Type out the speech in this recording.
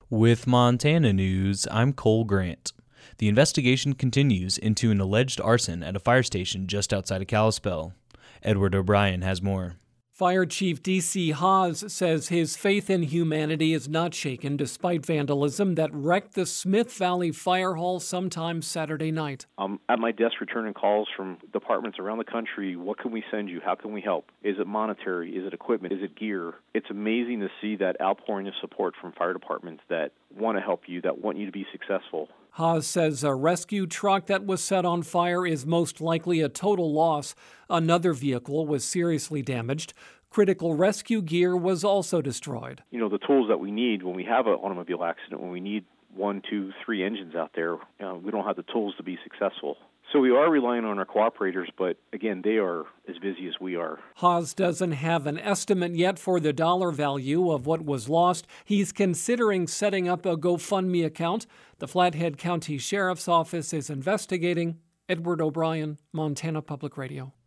With Montana News, I'm Cole Grant. The investigation continues into an alleged arson at a fire station just outside of Kalispell. Edward O'Brien has more. Fire Chief D.C. Haas says his faith in humanity is not shaken despite vandalism that wrecked the Smith Valley Fire Hall sometime Saturday night. I'm at my desk returning calls from departments around the country. What can we send you? How can we help? Is it monetary? Is it equipment? Is it gear? It's amazing to see that outpouring of support from fire departments that want to help you, that want you to be successful. Haas says a rescue truck that was set on fire is most likely a total loss. Another vehicle was seriously damaged. Critical rescue gear was also destroyed. You know, the tools that we need when we have an automobile accident, when we need 1, 2, 3 engines out there, we don't have the tools to be successful. So we are relying on our cooperators, but again, they are as busy as we are. Haas doesn't have an estimate yet for the dollar value of what was lost. He's considering setting up a GoFundMe account. The Flathead County Sheriff's Office is investigating. Edward O'Brien, Montana Public Radio.